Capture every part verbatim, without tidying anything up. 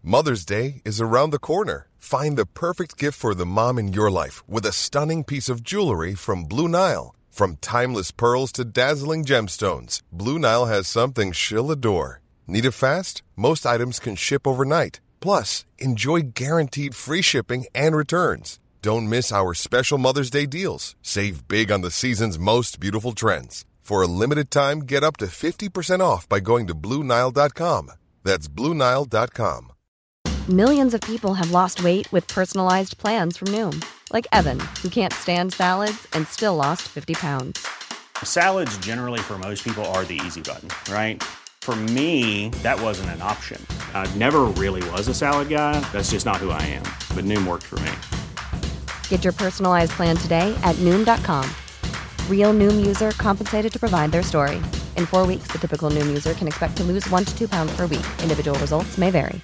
Mother's Day is around the corner. Find the perfect gift for the mom in your life with a stunning piece of jewelry from Blue Nile. From timeless pearls to dazzling gemstones, Blue Nile has something she'll adore. Need it fast? Most items can ship overnight. Plus, enjoy guaranteed free shipping and returns. Don't miss our special Mother's Day deals. Save big on the season's most beautiful trends. For a limited time, get up to fifty percent off by going to Blue Nile dot com. That's Blue Nile dot com. Millions of people have lost weight with personalized plans from Noom. Like Evan, who can't stand salads and still lost fifty pounds. Salads generally for most people are the easy button, right? For me, that wasn't an option. I never really was a salad guy. That's just not who I am. But Noom worked for me. Get your personalized plan today at Noom dot com. Real Noom user compensated to provide their story. In four weeks, the typical Noom user can expect to lose one to two pounds per week. Individual results may vary.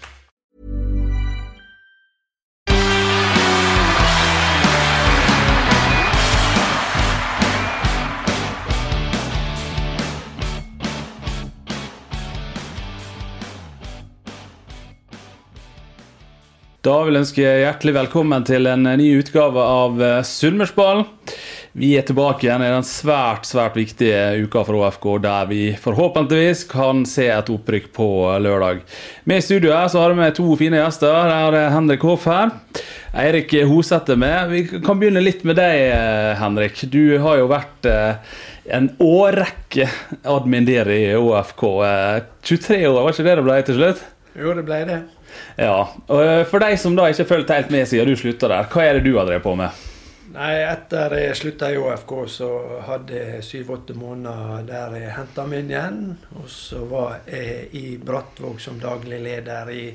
Da vil jeg ønske hjertelig velkommen til en ny utgave av Sunnmørsballen. Vi er tilbake igjen i den svært, svært viktige uka for O F K, der vi forhåpentligvis kan se et opprykk på lørdag. Med i studio her så har vi to fine gjester. Det er Henrik Hoff her. Eirik Hosette med. Vi kan begynne litt med deg, Henrik. Du har jo vært en årrekke admin der i O F K. tjuetre år, var ikke det det ble til slutt? Jo, det ble det. Ja, og for deg som da ikke følte helt med siden du sluttet der, hva er det du har drevet på med? Nei, etter jeg sluttet i O F K så hadde jeg syv-åtte måneder der jeg hentet meg inn igjen, og så var jeg i Brattvåg som daglig leder i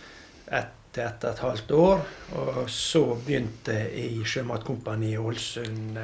ett, ett, et halvt år, og så begynte jeg i Sjømatkompani i Ålesund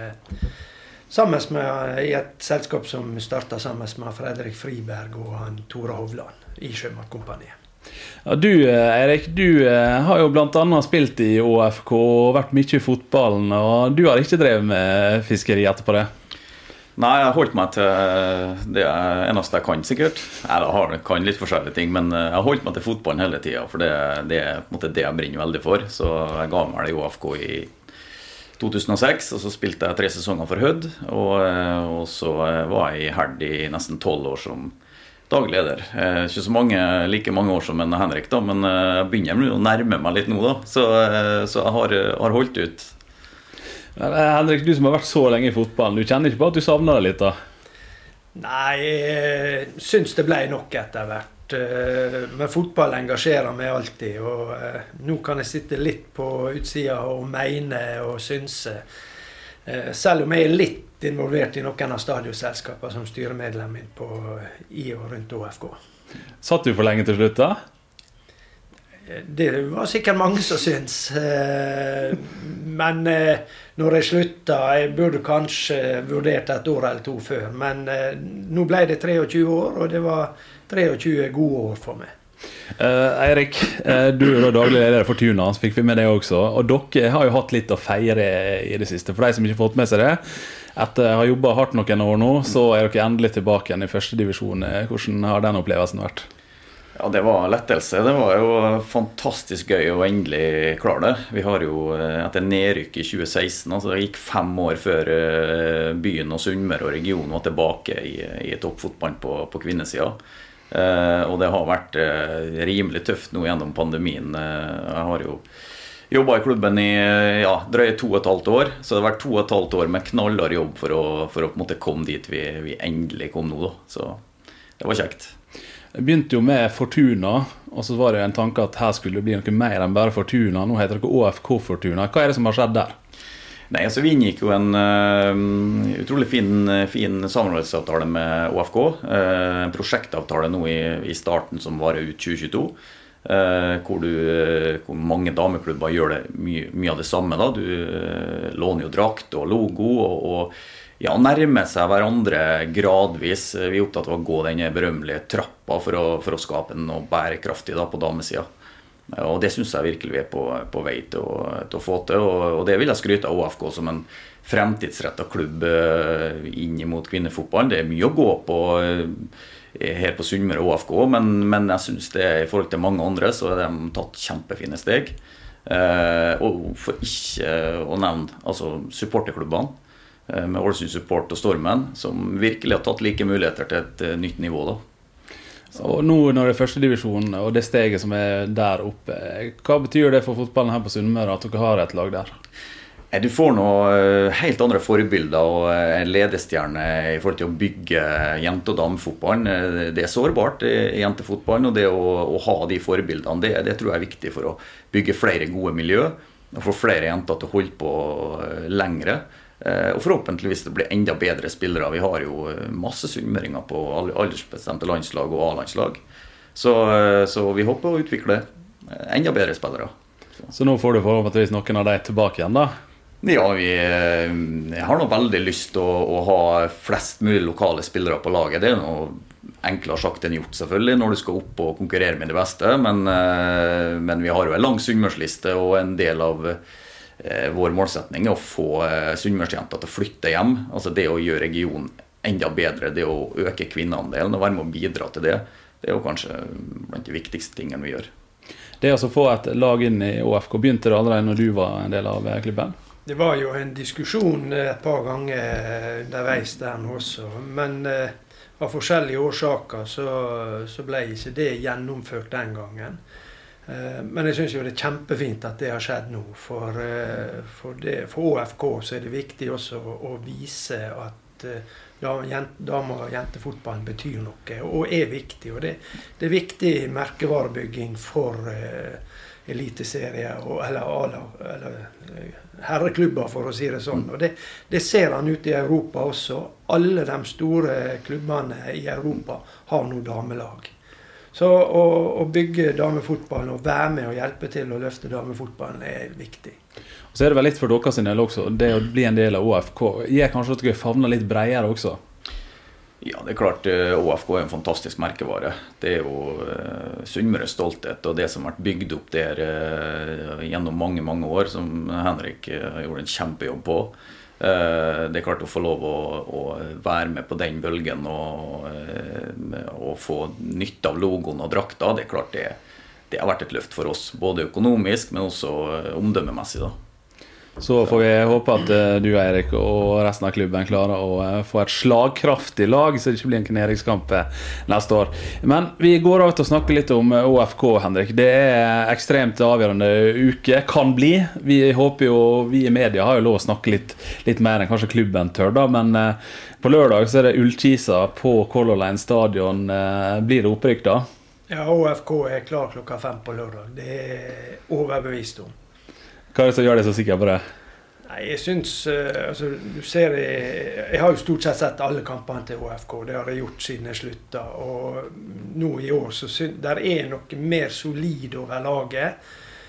sammen med, i et selskap som startet sammen med Fredrik Friberg og han Tore Hovland i Sjømatkompaniet. Ja, du, Eirik, du har jo blant annet spilt i O F K og vært mye i fotballen, og du har ikke drevet med fiskeri etterpå det? Nei, jeg har holdt meg til det eneste jeg kan sikkert. Jeg har, kan litt forskjellige ting, men jeg har holdt meg til fotballen hele tiden, for det, det er på en måte det jeg brenner veldig for. Så jeg ga meg det i O F K i to tusen og seks, og så spilte jeg tre sesonger for Hødd, og, og så var jeg i Herd i nesten tolv år som daglig leder. Eh, ikke så mange, like mange år som en Henrik da, men jeg begynner å nærme meg litt nå da, så, så jeg har, har holdt ut. Henrik, du som har vært så lenge i fotballen, du kjenner ikke på at du savner det litt da? Nei, jeg synes det ble nok etter hvert. Men fotball engasjerer meg alltid, og nå kan jeg sitte litt på utsida og mene og synse. Selv om jeg er litt involvert i noen av stadionselskapene som styremedlem på, i og rundt O F K. Satt du for lenge til slutt da? Det var sikkert mange som syns. Men når jeg slutta, jeg burde kanskje vurdert et år eller to før, men nå ble det treogtjue år, og det var treogtjue gode år for meg. Uh, Eirik, uh, du er da daglig leder for Tuna, så fikk vi med det også. Og dere har jo hatt litt å feire i det siste. For de som ikke har fått med seg det, etter å ha jobbet hardt noen år nå, så er dere endelig tilbake igjen i første divisjon. Hvordan har den opplevelsen vært? Ja, det var lettelse. Det var jo fantastisk gøy å endelig klare det. Vi har jo etter nedrykk i tjue seksten, altså det gikk fem år før byen og Sunnmøre og regionen var tilbake i, i toppfotball på, på kvinnesiden. Uh, og det har vært uh, rimelig tøft nå gjennom pandemien. Uh, jeg har jo jobbet i klubben i ja, drøye to og et halvt år, så det har vært to og et halvt år med knallhard jobb for å, for å på en måte komme dit vi, vi endelig kom nå da. Så det var kjekt. Jeg begynte jo med Fortuna, og så var det en tanke at her skulle det bli noe mer enn bare Fortuna. Nå heter det O F K Fortuna. Hva er det som har skjedd der? Nei, altså vi inngikk jo en uh, utrolig fin, fin samarbeidsavtale med O F K, uh, en prosjektavtale nå i, i starten som varer ut tjue tjueto, uh, hvor, du, uh, hvor mange dameklubber gjør det mye, mye av det samme da. Du uh, låner jo drakt og logo og, og ja, nærmer seg hverandre gradvis. Vi er opptatt av å gå denne berømmelige trappa for å, for å skape noe bærekraftig da, på damesiden. Og det synes jeg virkelig vi er på, på vei til å, til å få til, og, og det vil jeg skryte av O F K som en fremtidsrettet klubb inn mot kvinnefotball. Det er mye å gå på her på Sunnmøre og O F K, men, men jeg synes det i forhold til mange andre så har de tatt kjempefine steg. Eh, og for ikke å nevne altså supporterklubbene eh, med Ålesund Support og Stormen, som virkelig har tatt like muligheter til et uh, nytt nivå da. Og nå når det er første divisjon og det steget som er der oppe, hva betyr det for fotballen her på Sunnmøre at dere har et lag der? Du får noe helt andre forbilder og en ledestjerne i forhold til å bygge jente- og damefotballen. Det er sårbart i jentefotballen, og det å, å ha de forbildene, det, det tror jeg er viktig for å bygge flere gode miljø, og få flere jenter til å holde på lengre. Og forhåpentligvis det blir enda bedre spillere. Vi har jo masse sunnmøringer på aldersbestemte landslag og A-landslag. Så, så vi håper å utvikle enda bedre spillere. Så, så nå får du forhåpentligvis noen av de tilbake igjen da? Ja, vi har nå veldig lyst til å, å ha flest mulig lokale spillere på laget. Det er noe enklere sagt enn gjort selvfølgelig når du skal opp og konkurrere med det beste. Men, men vi har jo en lang sunnmørsliste og en del av vår målsetning er å få sunnmørsjenter til å flytte hjem. Altså det å gjøre regionen enda bedre, det å øke kvinneandelen og være med å bidra til det, det er jo kanskje blant de viktigste tingene vi gjør. Det å få et lag inn i O F K, begynte det allerede når du var en del av klubben? Det var jo en diskusjon et par ganger underveis der også, men av forskjellige årsaker så, så ble ikke det gjennomført den gangen. Men jeg synes jo det er kjempefint at det har skjedd nå, for, for, det, for O F K så er det viktig også å, å vise at dame- og jentefotballen betyr noe, og er viktig, og det, det er viktig merkevarebygging for uh, eliteserie, og, eller, eller herreklubber for å si det sånn, og det, det ser han ut i Europa også. Alle de store klubbene i Europa har nå damelag. Så å, å bygge damefotballen og være med og hjelpe til å løfte damefotballen er viktig. Og så er det vel litt for dere sin del også, det å bli en del av O F K. Gjør kanskje at dere favner litt bredere også? Ja, det er klart, O F K er en fantastisk merkevare. Det er jo uh, Sunnmøres stolthet, og det som har vært bygd opp der uh, gjennom mange, mange år, som Henrik uh, gjorde en kjempejobb på. Uh, det er klart å få lov å, å være med på den bølgen og, uh, og få nytte av logoen og drakta. Det er klart det, det har vært et løft for oss, både økonomisk, men også uh, omdømmemessig da. Så får vi håpe at du, Eirik, og resten av klubben klarer å få et slagkraftig lag, så det ikke blir en kneringskamp neste år. Men vi går av til å snakke litt om O F K, Henrik. Det er ekstremt avgjørende uke, kan bli. Vi håper jo, vi i media har jo lov å snakke litt, litt mer enn kanskje klubben tør da, men på lørdag så er det Ullkisa på Color Line stadion. Blir det opprykk da? Ja, O F K er klar klokka fem på lørdag. Det er overbevist om. Hva er det som gjør deg så sikker på det? Nei, jeg synes, altså, du ser, jeg, jeg har jo stort sett sett alle kampene til O F K, det har jeg gjort siden jeg sluttet, og nå i år så synes der er noe mer solid over laget,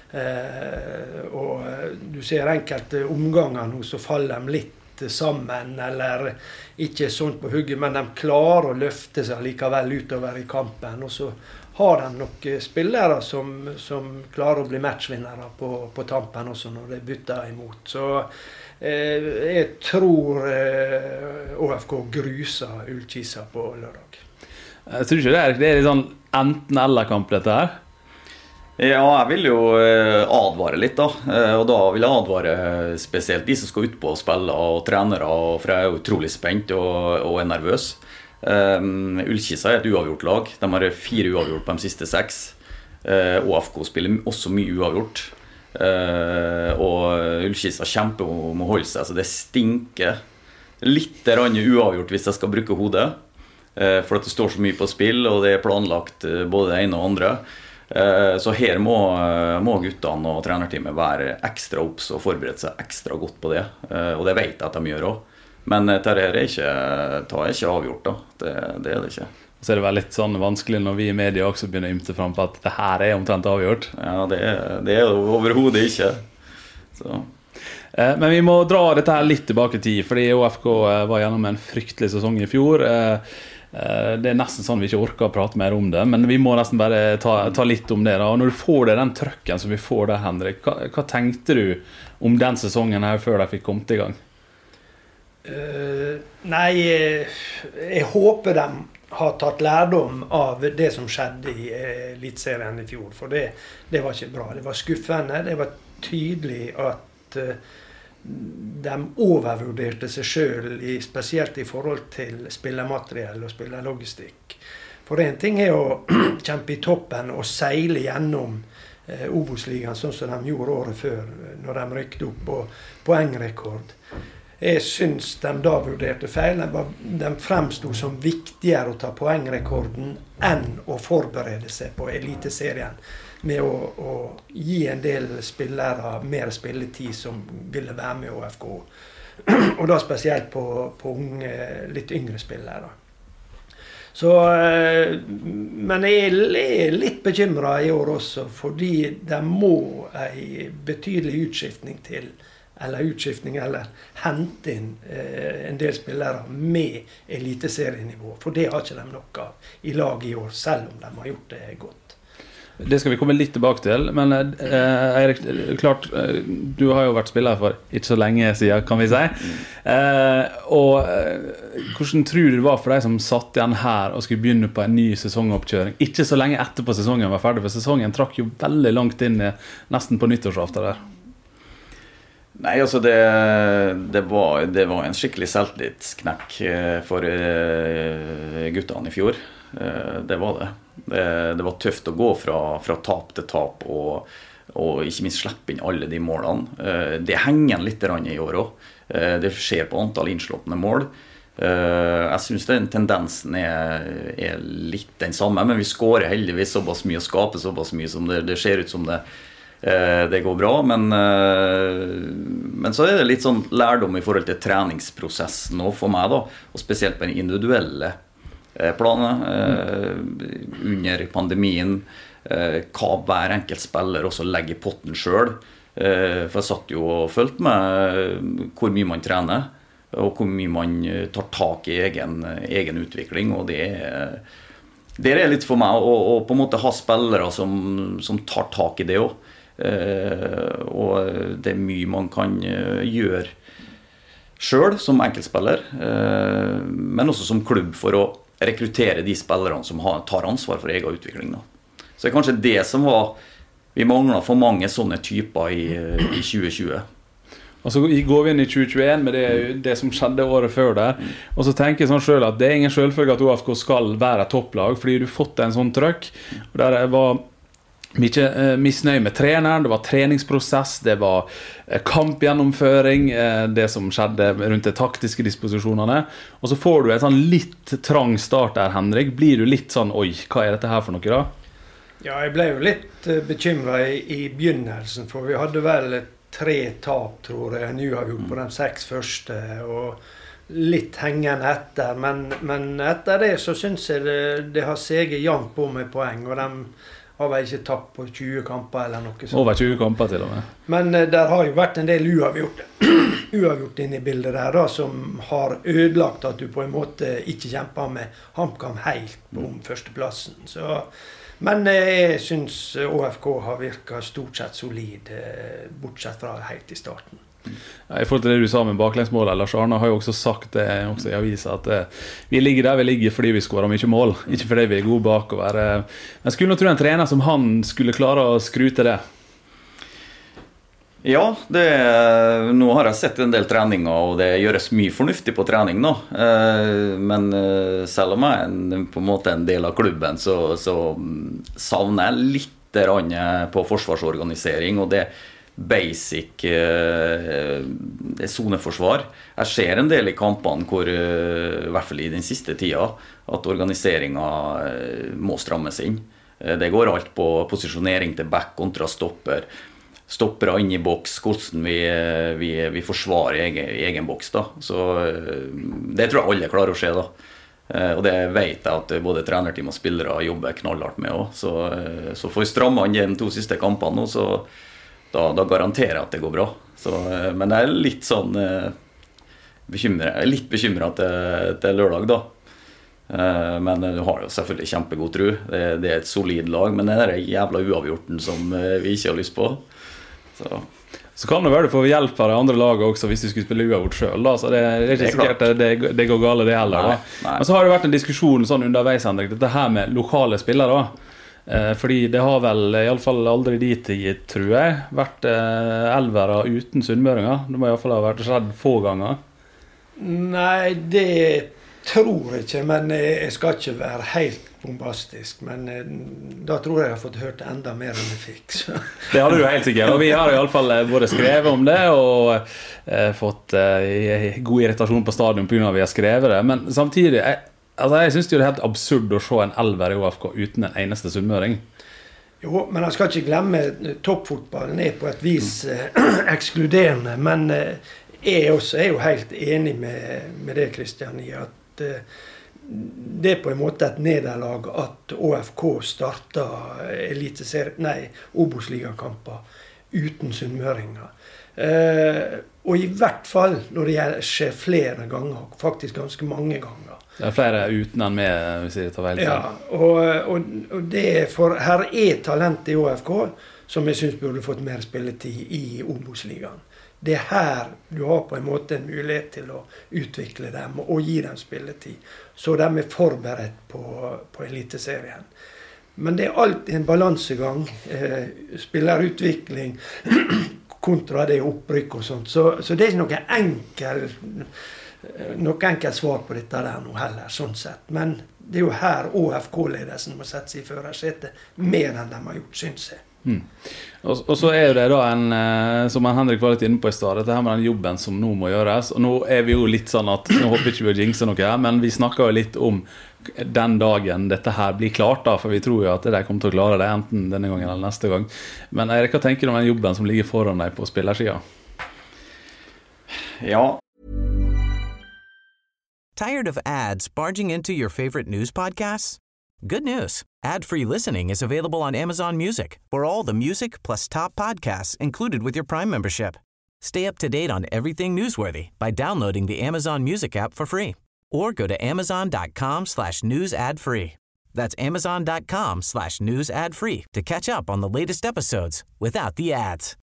eh, og du ser enkelte omganger nå så faller de litt sammen, eller ikke sånn på hugget, men de klarer å løfte seg likevel utover i kampen, og så har de nok spillere som, som klarer å bli matchvinnere på, på tampen også når det bytter imot. Så eh, jeg tror eh, O F K gruser Ullkisa på lørdag. Jeg tror ikke det er, det er litt sånn enten-eller-kamp dette her. Ja, jeg vil jo advare litt da, og da vil jeg advare spesielt de som skal ut på og spille, og trenere, for jeg er utrolig spent og, og er nervøs. Um, Ullkisa er et uavgjort lag. De har fire uavgjort på de siste seks. uh, O F K spiller også mye uavgjort, uh, og Ullkisa kjemper om å holde seg, så det stinker litt uavgjort hvis jeg skal bruke hodet, uh, for at det står så mye på spill, og det er planlagt uh, både det ene og andre. uh, så her må, uh, må guttene og trenerteamet være ekstra opps og forberede seg ekstra godt på det, uh, og det vet jeg at de gjør også. Men dette er ikke, det er ikke avgjort da, det, det er det ikke. Så er det vel litt sånn vanskelig når vi i media også begynner å ymte frem på at det her er omtrent avgjort. Ja, det er det er jo overhodet ikke. Så. Eh, men vi må dra dette her litt tilbake i tid, fordi O F K var gjennom en fryktelig sesong i fjor. Eh, eh, det er nesten sånn vi ikke orker å prate mer om det, men vi må nesten bare ta, ta litt om det da. Og når du får det, den trøkken som vi får der, Henrik, hva, hva tenkte du om den sesongen her før de fikk kommet i gang? Uh, nei, jeg, jeg håper de har tatt lærdom av det som skjedde i Eliteserien i fjor. For det, det var ikke bra. Det var skuffende. Det var tydelig at uh, de overvurderte seg selv, i, spesielt i forhold til spillermateriell og spillerlogistikk. For en ting er å kjempe i toppen og seile gjennom eh, Obos-ligaen, sånn som de gjorde året før, når de rykte opp på poengrekord. Jeg synes de da vurderte feil. De, var, de fremstod som viktigere å ta poengrekorden enn å forberede seg på Eliteserien, med å, å gi en del spillere mer spilletid som ville være med i O F K. Og da spesielt på, på unge, litt yngre spillere. Så, men jeg er litt bekymret i år også, fordi det må en betydelig utskiftning til, eller utskiftning, eller hente inn eh, en del spillere med eliteserienivå. For det har ikke de nok av i lag i år, selv om de har gjort det godt. Det skal vi komme litt tilbake til, men eh, Eirik, klart, eh, du har jo vært spiller for ikke så lenge siden, kan vi si. Eh, og eh, hvordan tror du det var for deg som satt igjen her og skulle begynne på en ny sesongoppkjøring? Ikke så lenge etterpå sesongen var ferdig, for sesongen trakk jo veldig langt inn, nesten på nyttårsaften der. Nei, altså det, det, var, det var en skikkelig selvtillitsknekk for guttene i fjor. Det var det. Det, det var tøft å gå fra, fra tap til tap og, og ikke minst slippe inn alle de målene. Det henger litt i år også. Det skjer på antall innslåttende mål. Jeg synes den tendensen er, er litt den samme, men vi skårer heldigvis såpass mye og skaper såpass mye som det, det ser ut som det, det går bra. Men, men så er det litt sånn lærdom i forhold til treningsprosessen også for meg da, og spesielt på den individuelle planer eh, under pandemien, eh, hva hver enkelt spiller også legger i potten selv. Eh, for jeg satt jo og følte med hvor mye man trener, og hvor mye man tar tak i egen, egen utvikling, og det er, det er litt for meg å, å på en måte ha spillere som, som tar tak i det også. Eh, og det er mye man kan gjøre selv som enkeltspiller, eh, men også som klubb for å rekruttere de spillerne som har, tar ansvar for egen utvikling da. Så det er kanskje det som var, vi mangler for mange sånne typer i, i tjue tjue. Og så går vi inn i tjue tjueen med det, det som skjedde året før der, og så tenker jeg sånn selv at det er ingen selvfølge at O F K skal være et topplag, fordi du fått en sånn trøkk, og der var mye eh, misnøye med treneren, det var treningsprosess, det var eh, kampgjennomføring, eh, det som skjedde rundt de taktiske disposisjonene, og så får du en sånn litt trang start der, Henrik. Blir du litt sånn, oi, hva er dette her for noe da? Ja, jeg ble jo litt uh, bekymret i, i begynnelsen, for vi hadde vel tre tap, tror jeg, en uavgjort på de seks første, og litt hengende etter, men, men etter det så synes jeg det, det har seget jevnt på med poeng, og de har vel ikke tapt på tjue kamper eller noe sånt. Over tjue kamper til og med. Men uh, der har jo vært en del uavgjort, uavgjort inne i bildet der da, som har ødelagt at du på en måte ikke kjemper med HamKam helt på om førsteplassen. Så, men uh, jeg synes O F K har virket stort sett solid, uh, bortsett fra helt i starten. Ja, i forhold til det du sa med baklengsmål, Lars Arne har jo også sagt det også i avisen, at eh, vi ligger der vi ligger fordi vi skårer mye mål, ikke fordi vi er gode bakover. Men skulle nå tro en trener som han skulle klare å skru til det? Ja, det, nå har jeg sett en del treninger, og det gjøres mye fornuftig på trening nå. Men selv om jeg er en, på en måte en del av klubben, så, så savner jeg litt på forsvarsorganisering, og det basic eh, zoneforsvar. Jeg ser en del i kampene hvor, eh, i hvert fall i den siste tida, at organiseringen eh, må strammes inn. Eh, det går alt på posisjonering til back kontra stopper. Stoppere inn i boks, hvordan vi, vi, vi forsvarer egen, egen boks da. Så eh, det tror jeg alle klarer å se da. Eh, og det vet jeg at både trenerteam og spillere jobber knallhardt med også. Så, eh, så får vi stramme inn de to siste kampene nå, så Da, da garanterer jeg at det går bra. Så, men jeg er litt sånn bekymret, jeg er litt bekymret til, til lørdag da. Men du har jo selvfølgelig kjempegod tro. Det, det er et solid lag, men det er den jævla uavgjorten som vi ikke har lyst på. Så. Så kan det være du får hjelp av de andre laget også hvis du skulle spille uavgjort selv da. Så det, det er ikke det er sikkert at det, det går gale det heller da. Nei, nei. Men så har det vært en diskusjon sånn underveis, Henrik, dette her med lokale spillere da. Eh, fordi det har vel i alle fall aldri de tid, tror jeg, vært eh, elvere uten sunnmøringer. Det må i alle fall ha vært skjedd få ganger. Nei, det tror jeg ikke, men jeg skal ikke være helt bombastisk, men da tror jeg jeg har fått hørt enda mer enn jeg fikk. Så. Det hadde du helt sikkert, og vi har i alle fall både skrevet om det og eh, fått eh, god irritasjon på stadion på grunn av at vi har skrevet det, men samtidig, jeg, altså jeg synes det er helt absurd å se en elver i O F K uten en eneste sunnmøring. Jo, men jeg skal ikke glemme toppfotballen er på et vis eh, ekskluderende, men eh, jeg også er jo helt enig med, med det, Kristian, i at eh, det er på en måte et nederlag at O F K starter eliteserie, nei, Obos-ligakamper uten sunnmøringer. Eh, og i hvert fall når det skjer flere ganger, faktisk ganske mange ganger. Det er flere uten enn med, hvis jeg tar vel til. Ja, og, og, og det er for her er talent i O F K som jeg synes burde fått mer spilletid i Obos-ligaen. Det er her du har på en måte en mulighet til å utvikle dem og gi dem spilletid. Så de er forberedt på, på eliteserien. Men det er alltid en balansegang. Eh, spillerutvikling kontra det opprykk og sånt. Så, så det er ikke noe enkel, noe enkelt svar på dette der nå heller, sånn sett. Men det er jo her O F K-ledelsen må sette seg i førersetet mer enn de har gjort, synes jeg. Mm. Og, og så er det da en, eh, som Henrik var litt inne på i stad, dette her med den jobben som nå må gjøres, og nå er vi jo litt sånn at, nå håper ikke vi å jinxe noe her, men vi snakker jo litt om den dagen dette her blir klart da, for vi tror jo at de kommer til å klare det, enten denne gangen eller neste gang. Men Erik, hva tenker du om den jobben som ligger foran deg på spillersiden? Ja. Tired of ads barging into your favorite news podcasts? Good news. Ad-free listening is available on Amazon Music for all the music plus top podcasts included with your Prime membership. Stay up to date on everything newsworthy by downloading the Amazon Music app for free or go to amazon.com slash news ad free. That's amazon.com slash news ad free to catch up on the latest episodes without the ads.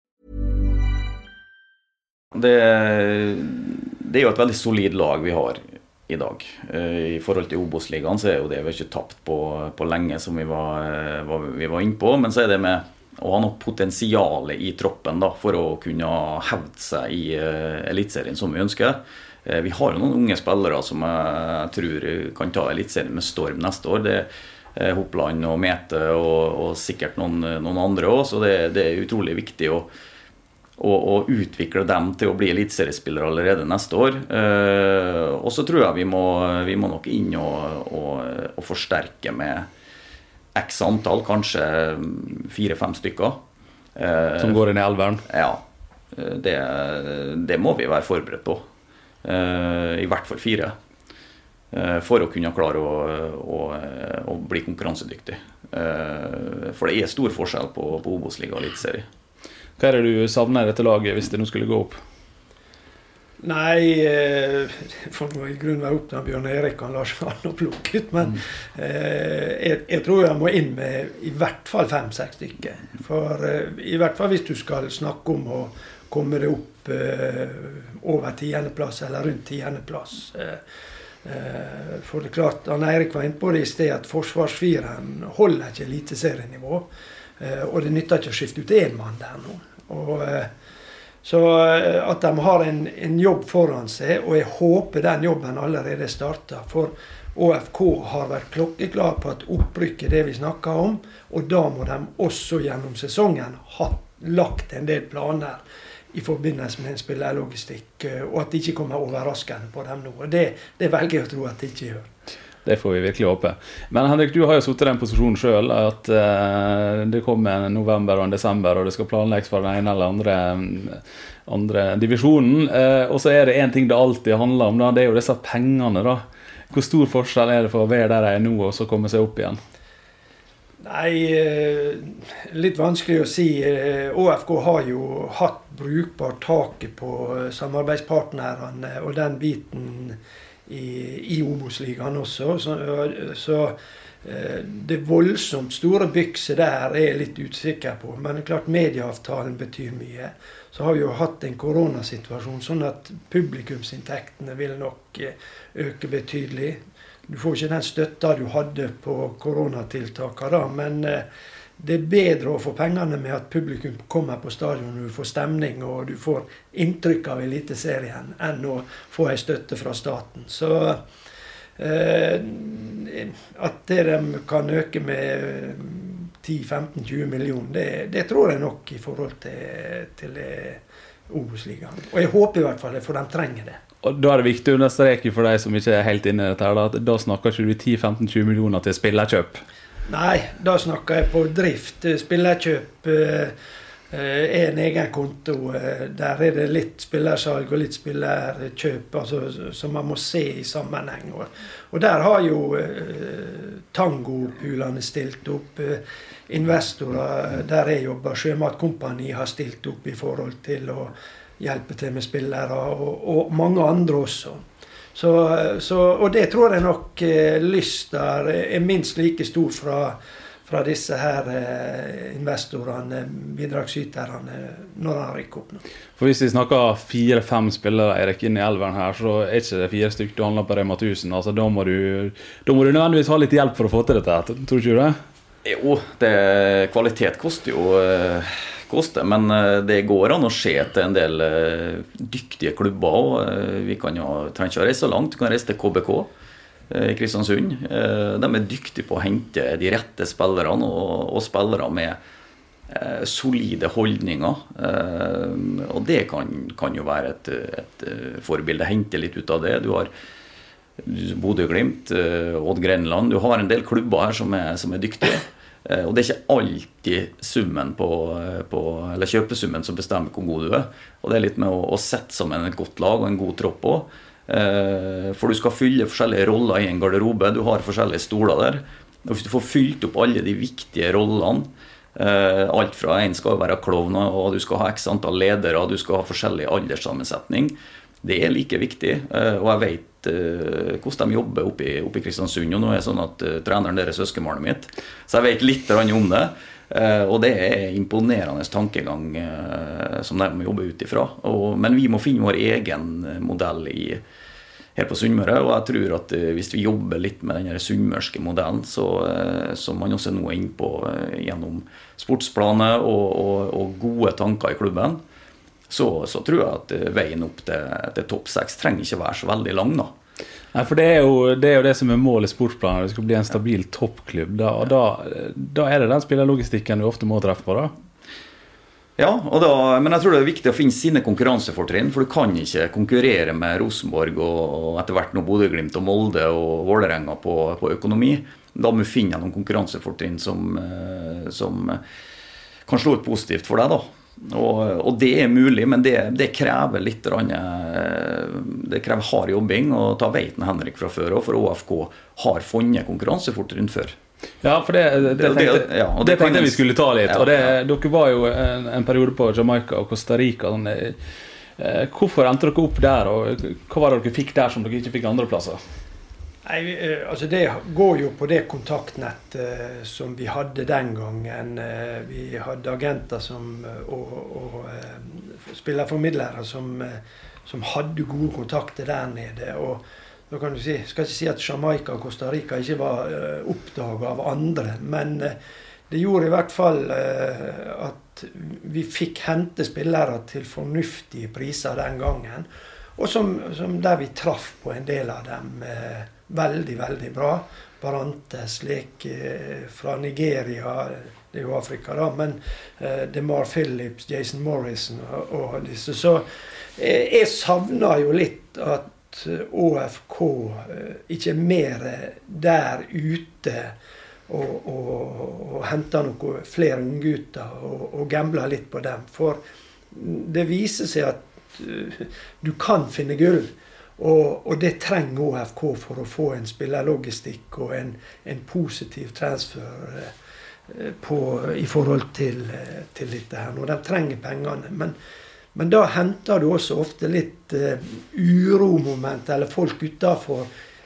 Det, det er jo et veldig solid lag vi har i dag. I forhold til Obos-ligaen så er jo det vi ikke tapt på, på lenge som vi var, var, vi var inne på, men så er det med å ha noe potensiale i troppen da, for å kunne hevde seg i uh, elitserien som vi ønsker. Uh, vi har jo noen unge spillere som jeg tror kan ta elitserien med storm neste år. Det er uh, Hopland og Mete og, og sikkert noen, noen andre også, så det, det er utrolig viktig å Og, og utvikle dem til å bli elitseriespillere allerede neste år. Eh, og så tror jeg vi må, vi må nok inn og, og, og forsterke med x antall, kanskje fire-fem stykker. Eh, Som går inn i elveren? Ja, det, det må vi være forberedt på. Eh, I hvert fall fire. Eh, for å kunne klare å, å, å bli konkurransedyktig. Eh, for det er stor forskjell på, på Obos-liga og elitserie. Hva er det du savner i dette laget hvis det nå skulle gå opp? Nei, eh, for noe i grunnen var opp til Bjørn Erik og Lars Vann og plukket, men mm. eh, jeg, jeg tror jeg må inn med i hvert fall fem-seks stykker. For eh, i hvert fall hvis du skal snakke om å komme det opp eh, over tiendeplass eller rundt tiendeplass. Eh, eh, for det er klart, han Erik var inne på det i sted at forsvarsfiren holder ikke eliteserienivå. Og det nytter ikke å skifte ut en mann der nå. Og, så at de har en, en jobb foran seg, og jeg håper den jobben allerede starter. For O F K har vært klokkeklar på at opprykket er det vi snakker om, og da må de også gjennom sesongen ha lagt en del planer i forbindelse med en spillerlogistikk, og at det ikke kommer overraskende på dem nå. Og det, det velger jeg å tro at det ikke gjør. Det får vi virkelig håpe. Men Henrik, du har jo suttet i den posisjonen selv, at uh, det kommer en november og en desember, og det skal planlegges for den ene eller andre, andre divisjonen. Uh, og så er det en ting det alltid handler om, da, det er jo disse pengene da. Hvor stor forskjell er det for å være der jeg er nå, og så komme seg opp igjen? Nei, litt vanskelig å si. O F K har jo hatt brukbart taket på samarbeidspartnerne, og den biten i, i Obos-ligaen også, så, så det voldsomt store bykset der er jeg litt usikker på. Men det er klart medieavtalen betyr mye. Så har vi jo hatt en koronasituasjon, sånn at publikumsinntektene vil nok øke betydelig. Du får ikke den støtta du hadde på koronatiltakene da, men det er bedre å få pengene med at publikum kommer på stadion, og du får stemning og du får inntrykk av eliteserien, enn å få en støtte fra staten. Så eh, at det de kan øke med ti femten tjue millioner, det, det tror jeg nok i forhold til, til Obos-ligaen. Og jeg håper i hvert fall det, for de trenger det. Og da er det viktig å understreke for deg som ikke er helt inne i dette her, at da snakker ikke du ti femten tjue millioner til spillerkjøp. Nei, da snakker jeg på drift. Spillerkjøp eh, er en egen konto. Der er det litt spillersalg og litt spillerkjøp, altså, som man må se i sammenheng. Og, og der har jo eh, Tango-pulene stilt opp. Eh, investorer der jeg jobber, Sjømatkompani, har stilt opp i forhold til å hjelpe til med spillere, og, og mange andre også. Så, så, og det tror jeg nok eh, lyst der er minst like stor fra, fra disse her eh, investorene, bidragsyterne, når han rykker opp nå. For hvis vi snakker fire-fem spillere Erik inn i elveren her, så er ikke det fire stykker du handler på Rema tusen. Altså, da, må du, da må du nødvendigvis ha litt hjelp for å få til dette, tror du ikke det? Jo, det, kvalitet koster jo koster, men det går an å se til en del dyktige klubber også. Vi kan jo, trenger ikke å reise så langt, du kan reise til K B K i Kristiansund. De er dyktige på å hente de rette spillerne, og, og spillere med solide holdninger. Og det kan, kan jo være et, et forbilde, hente litt ut av det. Du har Bodø-Glimt, Odd Grenland, du har en del klubber her som er, som er dyktige, og det er ikke alltid summen på, på, eller kjøpesummen som bestemmer hvor god du er, og det er litt med å, å sette sammen et godt lag og en god tropp også, for du skal fylle forskjellige roller i en garderobe, du har forskjellige stoler der, og hvis du får fylt opp alle de viktige rollene, alt fra en skal være klovn, og du skal ha x antall ledere, og du skal ha forskjellig alderssammensetning, det er like viktig, og jeg vet uh, hvordan de jobber oppe i, oppe i Kristiansund, og nå er det sånn at uh, treneren der er søskenbarnet mitt, så jeg vet litt om det, uh, og det er imponerende tankegang uh, som de jobber ut ifra, og, men vi må finne vår egen modell i, her på Sunnmøre, og jeg tror at uh, hvis vi jobber litt med den sunnmørske modellen, så, uh, som man også nå er inne på uh, gjennom sportsplaner og, og, og gode tanker i klubben, Så, så tror jeg at veien opp til, til topp seks trenger ikke være så veldig lang da. Nei, for det er, jo, det er jo det som er målet i sportsplanen, det skal bli en stabil toppklubb, da, og da, da er det den spillerlogistikken du ofte må treffe på da. Ja, og da, men jeg tror det er viktig å finne sine konkurransefortrinn, for du kan ikke konkurrere med Rosenborg og, og etter hvert nå Bodø-Glimt og Molde og Vålerenga på, på økonomi. Da må du finne noen konkurransefortrinn som, som kan slå ut positivt for deg da. Og, og det er mulig, men det, det krever litt det krever hard jobbing, og ta veiten Henrik fra før, for Å F K har funnet konkurransefortrinn før. Ja, for det, det, det tenkte, det, ja, det det tenkte vi skulle ta litt, ja, og det, ja. Dere var jo en, en periode på Jamaica og Costa Rica. Sånn, eh, hvorfor endte dere opp der, og hva var det dere fikk der som dere ikke fikk andre plasser? Nei, altså det går jo på det kontaktnett eh, som vi hadde den gangen. Eh, vi hadde agenter som, og, og eh, spillerformidlere som, eh, som hadde gode kontakter der nede. Og da kan du si, skal ikke si at Jamaica og Costa Rica ikke var eh, oppdaget av andre, men eh, det gjorde i hvert fall eh, at vi fikk hente spillere til fornuftige priser den gangen. Og som, som der vi traff på en del av dem eh, veldig, veldig bra. Barantes, Lek eh, fra Nigeria, det er jo Afrika da, men eh, Demar Phillips, Jason Morrison og, og disse. Så eh, jeg savner jo litt at Å F K eh, ikke er mer der ute og, og, og henter noen flere unggutter og, og gambler litt på dem. For det viser seg at du kan finne gull, og, og det trenger Å F K for å få en spillerlogistikk og en, en positiv transfer eh, på, i forhold til, til dette her. Når de trenger pengene, men, men da henter du også ofte litt eh, uromoment, eller folk utenfor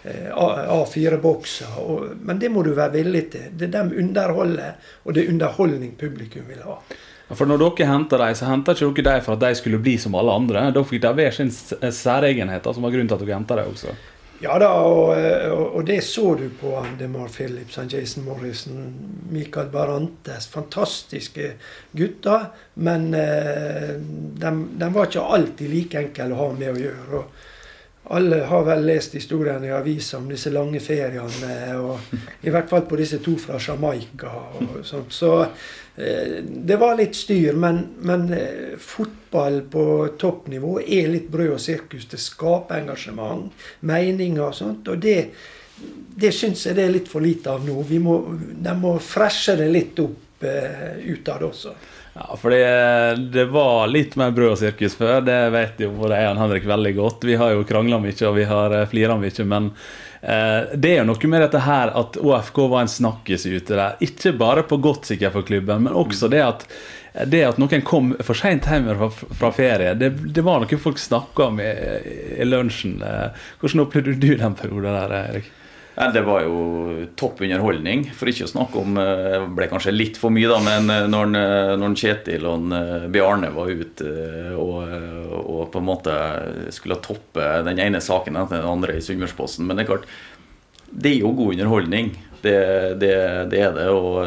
A fire-bokser, og, men det må du være villig til. Det er de underholdet, og det er underholdning publikum vil ha. For når dere hentet dem, så hentet ikke dere dem for at de skulle bli som alle andre. Da fikk de hver sin særegenheter, som var grunnen til at dere hentet dem også. Ja da, og, og det så du på Demar Phillips, Jason Morrison, Mikael Barantes, fantastiske gutter, men de, de var ikke alltid like enkle å ha med å gjøre. Og alle har vel lest historien i avisen om disse lange feriene, og i hvert fall på disse to fra Jamaica og sånt. Så eh, det var litt styr, men, men eh, fotball på toppnivå er litt brød og sirkus. Det skaper engasjement, meninger og sånt, og det, det synes jeg det er litt for lite av nå. Vi må, de må freshe det litt opp eh, ut av det også. Ja, for det, det var litt mer brød og sirkus før, det vet jo både jeg og Henrik veldig godt. Vi har jo kranglet mye, og vi har fliret mye, men eh, det er jo noe med dette her at O F K var en snakkes ute der. Ikke bare på godt sikkert for klubben, men også det at, det at noen kom for sent hjem fra, fra ferie. Det, det var noe folk snakket om i, i lunsjen. Hvordan opplevde du den perioden der, Erik? Ja, det var jo topp underholdning, for ikke å snakke om, det ble kanskje litt for mye da, men når, når Kjetil og Bjarne var ute og, og på en måte skulle toppe den ene saken etter den andre i Sunnmørsposten, men det er klart, det er jo god underholdning, det, det, det er det, og,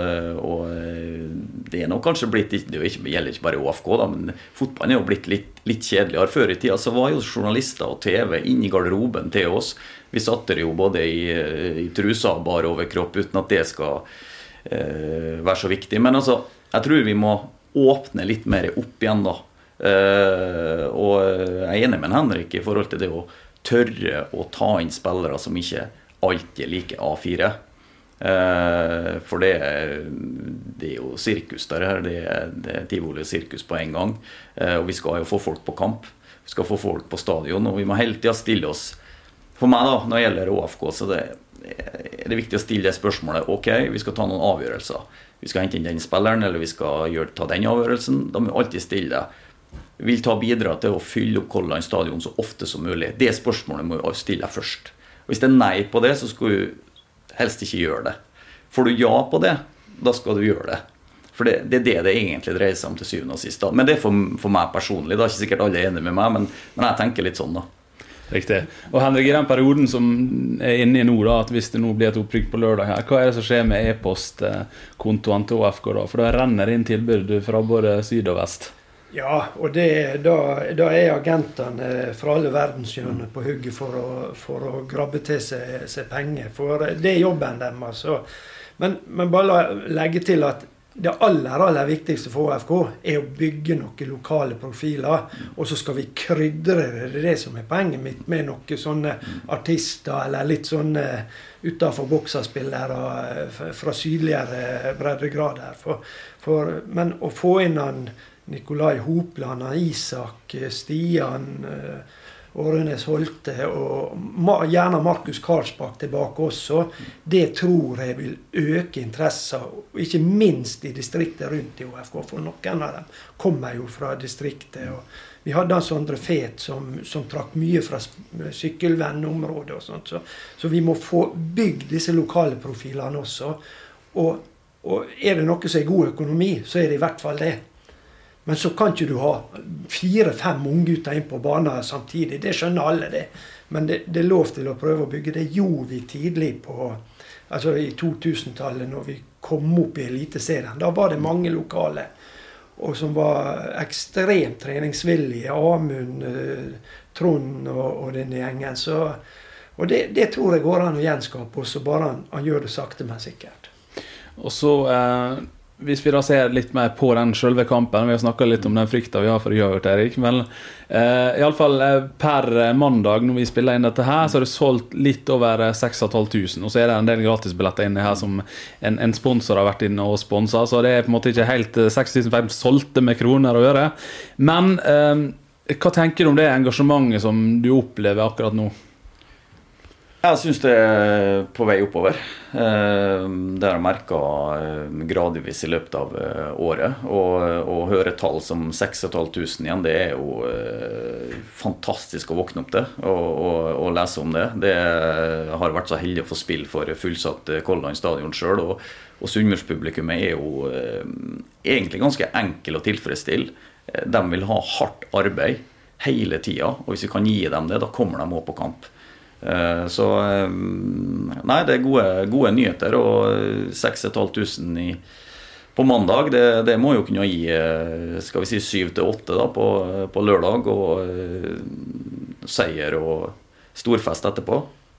og det er nok kanskje blitt, det gjelder ikke bare O F K da, men fotballen er jo blitt litt, litt kjedeligere. Før i tiden så var jo journalister og T V inn i garderoben til oss. Vi satte det jo både i, i trusa og bare over kropp, uten at det skal eh, være så viktig. Men altså, jeg tror vi må åpne litt mer opp igjen da. Eh, og jeg er enig med Henrik i forhold til det å tørre å ta inn spillere som ikke alltid liker A fire. Eh, for det, det er jo sirkus der her, det er, det er tivoli og sirkus på en gang. Eh, og vi skal jo få folk på kamp, vi skal få folk på stadion, og vi må hele tiden stille oss. For meg da, når det gjelder O F K, så det, er det viktig å stille det spørsmålet. Ok, vi skal ta noen avgjørelser. Vi skal hente inn den spilleren, eller vi skal gjøre, ta den avgjørelsen. Da må vi alltid stille det. Vi vil ta bidra til å fylle opp Color Line stadion så ofte som mulig. Det spørsmålet må vi stille først. Og hvis det er nei på det, så skal du helst ikke gjøre det. Får du ja på det, da skal du gjøre det. For det, det er det det egentlig dreier seg om til syvende og sist. Da. Men det er for, for meg personlig. Da er ikke sikkert alle enige med meg, men, men jeg tenker litt sånn da. Riktig. Og Henrik, i den perioden som er inne i nå da, at hvis det nå blir et opprykk på lørdag her, hva er det som skjer med e-postkontoen til O F K da? For da renner det inn tilbud fra både syd og vest. Ja, og det, da, da er agentene fra alle verdenshjørner på hugget for å, for å grabbe til seg, seg penger. For det er jobben dem, altså. Men, men bare legge til at det aller, aller viktigste for O F K er å bygge noen lokale profiler, og så skal vi krydre det, det er det som er poenget mitt, med noen sånne artister, eller litt sånne utenfor bokserspillere fra sydligere breddegrader. For, for, men å få inn han Nikolai Hopland, Isak, Stian, Årenes Holte og gjerne Markus Karlsbakk tilbake også, det tror jeg vil øke interesser, ikke minst i distriktet rundt i O F K, for noen av dem kommer jo fra distriktet. Og vi hadde en Sondre Fet som, som trakk mye fra sykkelvennområdet og sånt, så, så vi må få bygd disse lokale profilene også. Og, og er det noe som er god økonomi, så er det i hvert fall det. Men så kan ikke du ha fire-fem unggutter inn på banen samtidig. Det skjønner alle det. Men det, det er lov til å prøve å bygge. Det gjorde vi tidlig på, altså i to-tusen-tallet når vi kom opp i Eliteserien. Da var det mange lokale, og som var ekstremt treningsvillige. Amund, Trond og, og denne gjengen. Så, og det, det tror jeg går an å gjenskape også, bare han, han gjør det sakte, men sikkert. Og så... Eh Hvis vi da ser litt mer på den selve kampen, vi har snakket litt om den frykten vi har for uavgjort, Erik, men eh, i alle fall eh, per mandag når vi spiller inn dette her, så har det solgt litt over seks tusen fem hundre, og så er det en del gratisbilletter inne her som en, en sponsor har vært inne og sponset, så det er på en måte ikke helt seks tusen fem hundre solgte med kroner å gjøre. Men eh, hva tenker du om det engasjementet som du opplever akkurat nå? Jeg synes det er på vei oppover. Det har jeg merket gradvis i løpet av året. Og å høre tall som seks tusen fem hundre igjen, det er jo fantastisk å våkne opp til og, og, og lese om det. Det har vært så heldig å få spille for fullsatt Color Line stadion selv, og, og Sunnmørspublikummet er jo eh, egentlig ganske enkel å tilfredsstille. De vil ha hardt arbeid hele tiden, og hvis vi kan gi dem det, da kommer de også på kamp. Eh, så eh, nei, det er gode, gode nyheter, og seks tusen fem hundre i på mandag, det, det må jo kunne gi, skal vi si, syv til åtte da, på, på lørdag, og uh, seier og storfest etterpå.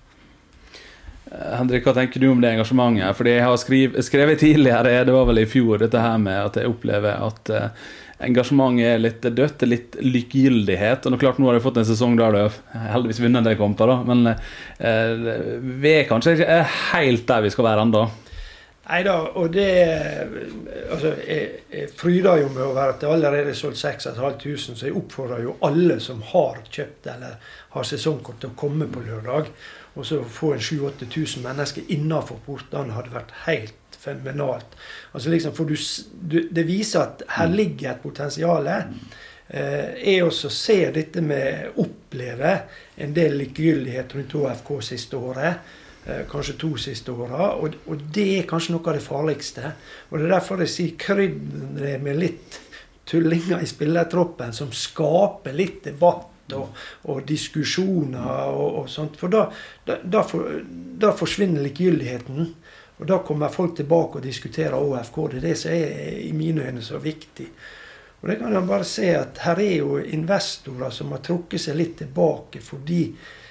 Henrik, hva tenker du om det engasjementet? Fordi jeg har skriv, skrevet tidligere, det var vel i fjor, dette her med at jeg opplever at uh, engasjementet er litt dødt, litt likegyldighet, og nå klart nå har jeg fått en sesong der det heldigvis vinner det kamper da, men uh, vi er kanskje ikke helt der vi skal være enda. Neida, og det, altså, jeg, jeg fryder jo med å være at det allerede er solgt seks tusen fem hundre, så jeg oppfordrer jo alle som har kjøpt eller har sesongkort til å komme på lørdag, og så få en sju til åtte tusen mennesker innenfor portene hadde vært helt fenomenalt. Altså liksom, for du, du, det viser at her ligger et potensiale. Eh, jeg også ser dette med å oppleve en del likegyldighet rundt H F K siste året, kanskje to siste åra, og, og det er kanskje noe av det farligste. Og det er derfor jeg sier krydder med litt tullinger i spillertroppen som skaper litt debatt og, og diskusjoner og, og sånt. For da, da, da, for, da forsvinner likegyldigheten, og da kommer folk tilbake og diskuterer H F K. Det er det som er i mine øyne så viktig. Og det kan jeg bare se at her er jo investorer som har trukket seg litt tilbake fordi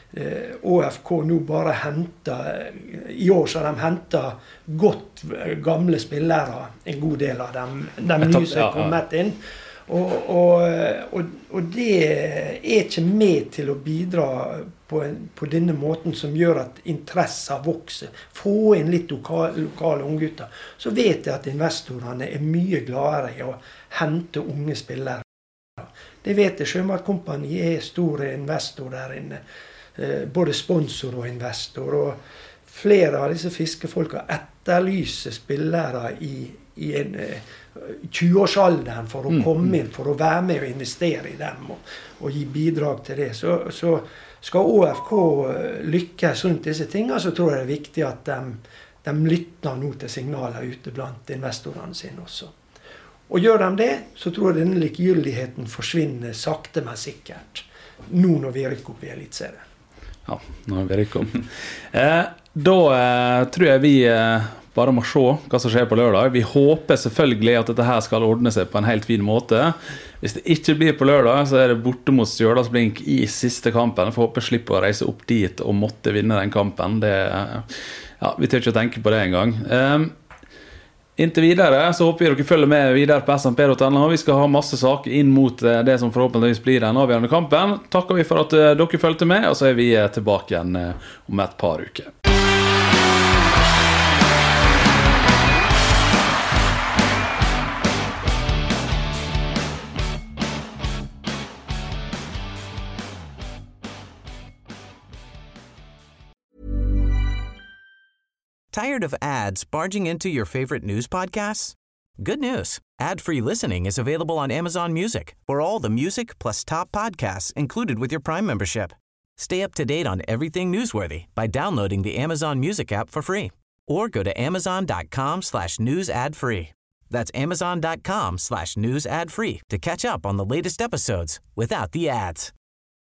H F K nå bare henter, i år så har de hentet godt gamle spillere, en god del av dem, de nye som er kommet inn, og, og, og, og det er ikke med til å bidra på, en, på denne måten som gjør at interesser vokser. Få inn litt lokale, lokale unggutter, så vet jeg at investorene er mye gladere i å hente unge spillere. Det vet jeg, Sjømatkompani er store investor der inne, både sponsor og investor, og flere av disse fiskefolka etterlyser spillere i, i en tjue-årsalderen for å komme inn, for å være med og investere i dem og, og gi bidrag til det. Så, så skal H F K lykkes rundt disse tingene, så tror jeg det er viktig at de, de lytter nå til signaler ute blant investorene sine også. Og gjør de det, så tror jeg denne likegyldigheten forsvinner sakte, men sikkert, nå når vi rykker opp i elitserien. Ja, nå er vi rikket om. Eh, da eh, tror jeg vi eh, bare må se hva som skjer på lørdag. Vi håper selvfølgelig at dette her skal ordne seg på en helt fin måte. Hvis det ikke blir på lørdag, så er det borte mot Stjørdalsblink i siste kampen. Jeg får håpe slippe å reise opp dit og måtte vinne den kampen. Det, ja, vi tør ikke å tenke på det en gang. Eh, Inntil videre så håper vi dere følger med videre på S M P punktum N O. Vi skal ha masse saker inn mot det som forhåpentligvis blir den avgjørende kampen. Takker vi for at dere følte med, og så er vi tilbake igjen om et par uker. Tired of ads barging into your favorite news podcasts? Good news. Ad-free listening is available on Amazon Music for all the music plus top podcasts included with your Prime membership. Stay up to date on everything newsworthy by downloading the Amazon Music app for free or go to amazon.com slash news ad free. That's amazon.com slash news ad free to catch up on the latest episodes without the ads.